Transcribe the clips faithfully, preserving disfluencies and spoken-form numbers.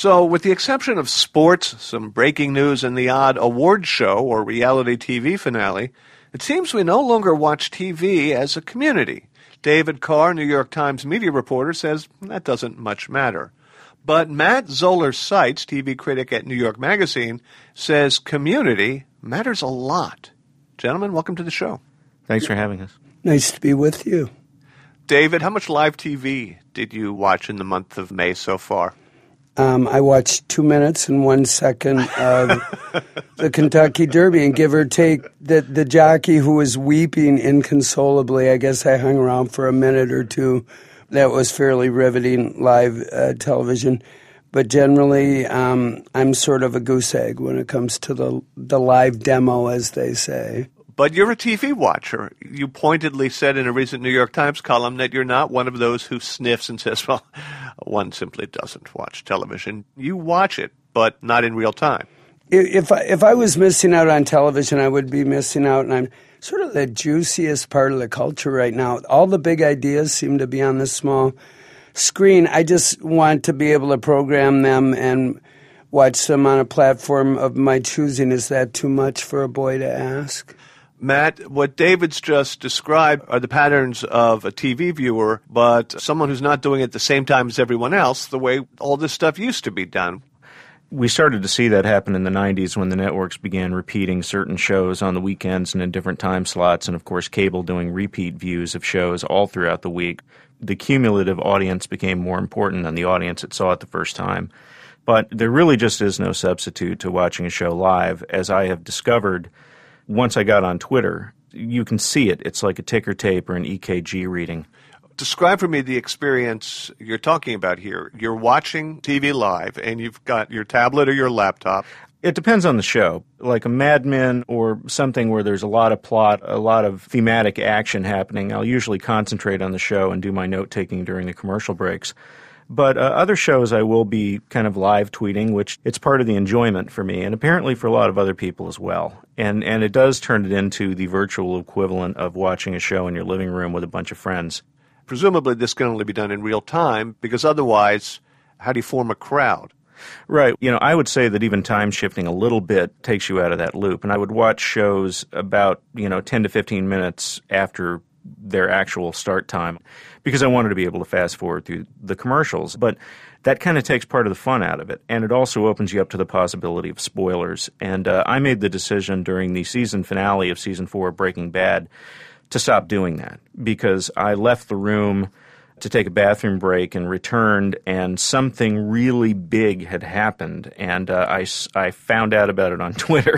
So, with the exception of sports, some breaking news, and the odd award show or reality T V finale, it seems we no longer watch T V as a community. David Carr, New York Times media reporter, says that doesn't much matter. But Matt Zoller-Seitz, T V critic at New York Magazine, says community matters a lot. Gentlemen, welcome to the show. Thanks for having us. Nice to be with you. David, how much live T V did you watch in the month of May so far? Um, I watched two minutes and one second of the Kentucky Derby, and give or take, the, the jockey who was weeping inconsolably, I guess I hung around for a minute or two. That was fairly riveting live uh, television. But generally, um, I'm sort of a goose egg when it comes to the the live demo, as they say. But you're a T V watcher. You pointedly said in a recent New York Times column that you're not one of those who sniffs and says, well, one simply doesn't watch television. You watch it, but not in real time. If I, if I was missing out on television, I would be missing out, and I'm sort of the juiciest part of the culture right now. All the big ideas seem to be on this small screen. I just want to be able to program them and watch them on a platform of my choosing. Is that too much for a boy to ask? Matt, what David's just described are the patterns of a T V viewer, but someone who's not doing it at the same time as everyone else, the way all this stuff used to be done. We started to see that happen in the nineties when the networks began repeating certain shows on the weekends and in different time slots, and of course cable doing repeat views of shows all throughout the week. The cumulative audience became more important than the audience that saw it the first time. But there really just is no substitute to watching a show live, as I have discovered. Once I got on Twitter, you can see it. It's like a ticker tape or an E K G reading. Describe for me the experience you're talking about here. You're watching T V live, and you've got your tablet or your laptop. It depends on the show. Like a Mad Men or something where there's a lot of plot, a lot of thematic action happening, I'll usually concentrate on the show and do my note-taking during the commercial breaks. But uh, other shows I will be kind of live tweeting, which it's part of the enjoyment for me, and apparently for a lot of other people as well. And and it does turn it into the virtual equivalent of watching a show in your living room with a bunch of friends. Presumably this can only be done in real time, because otherwise, how do you form a crowd? Right. You know, I would say that even time shifting a little bit takes you out of that loop. And I would watch shows about, you know, ten to fifteen minutes after their actual start time, because I wanted to be able to fast forward through the commercials. But that kind of takes part of the fun out of it. And it also opens you up to the possibility of spoilers. And uh, I made the decision during the season finale of season four of Breaking Bad to stop doing that, because I left the room to take a bathroom break and returned, and something really big had happened. And uh, I, I found out about it on Twitter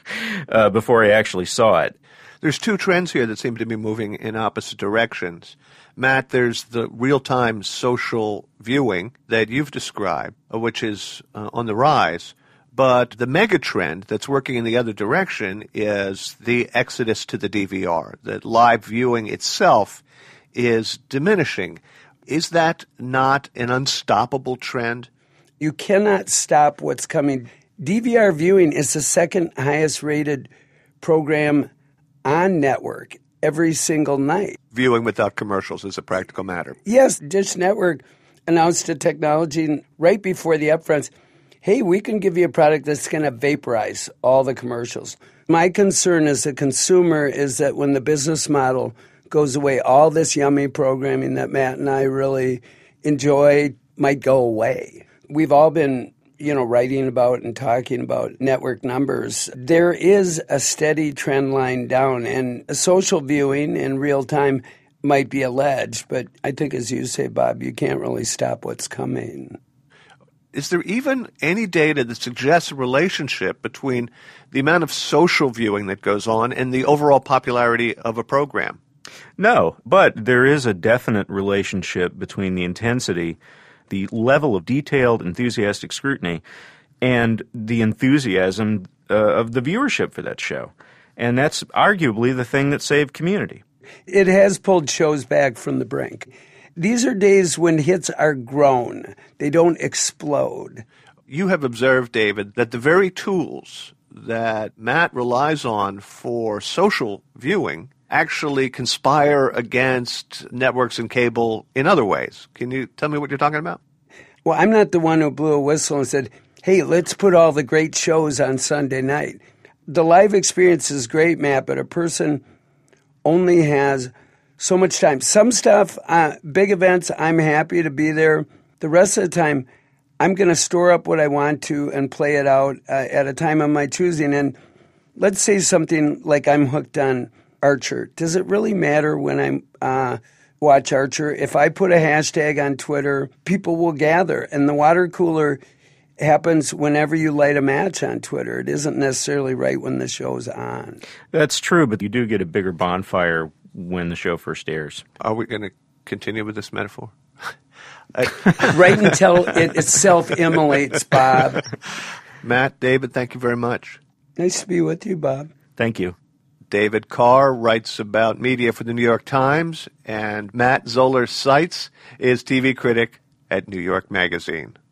uh, before I actually saw it. There's two trends here that seem to be moving in opposite directions. Matt, there's the real-time social viewing that you've described, which is uh, on the rise. But the mega trend that's working in the other direction is the exodus to the D V R. That live viewing itself is diminishing. Is that not an unstoppable trend? You cannot stop what's coming. D V R viewing is the second highest rated program on network every single night. Viewing without commercials is a practical matter. Yes, Dish Network announced a technology right before the upfronts. Hey, we can give you a product that's going to vaporize all the commercials. My concern as a consumer is that when the business model goes away, all this yummy programming that Matt and I really enjoy might go away. We've all been you know, writing about and talking about network numbers. There is a steady trend line down, and social viewing in real time might be alleged, but I think, as you say, Bob, you can't really stop what's coming. Is there even any data that suggests a relationship between the amount of social viewing that goes on and the overall popularity of a program? No, but there is a definite relationship between the intensity, the level of detailed, enthusiastic scrutiny, and the enthusiasm uh, of the viewership for that show. And that's arguably the thing that saved Community. It has pulled shows back from the brink. These are days when hits are grown. They don't explode. You have observed, David, that the very tools that Matt relies on for social viewing actually conspire against networks and cable in other ways. Can you tell me what you're talking about? Well, I'm not the one who blew a whistle and said, hey, let's put all the great shows on Sunday night. The live experience is great, Matt, but a person only has so much time. Some stuff, uh, big events, I'm happy to be there. The rest of the time, I'm going to store up what I want to and play it out uh, at a time of my choosing. And let's say something like I'm hooked on Archer. Does it really matter when I uh, watch Archer? If I put a hashtag on Twitter, people will gather. And the water cooler happens whenever you light a match on Twitter. It isn't necessarily right when the show's on. That's true, but you do get a bigger bonfire when the show first airs. Are we going to continue with this metaphor? Right until it, it self-immolates, Bob. Matt, David, thank you very much. Nice to be with you, Bob. Thank you. David Carr writes about media for the New York Times, and Matt Zoller Seitz is T V critic at New York Magazine.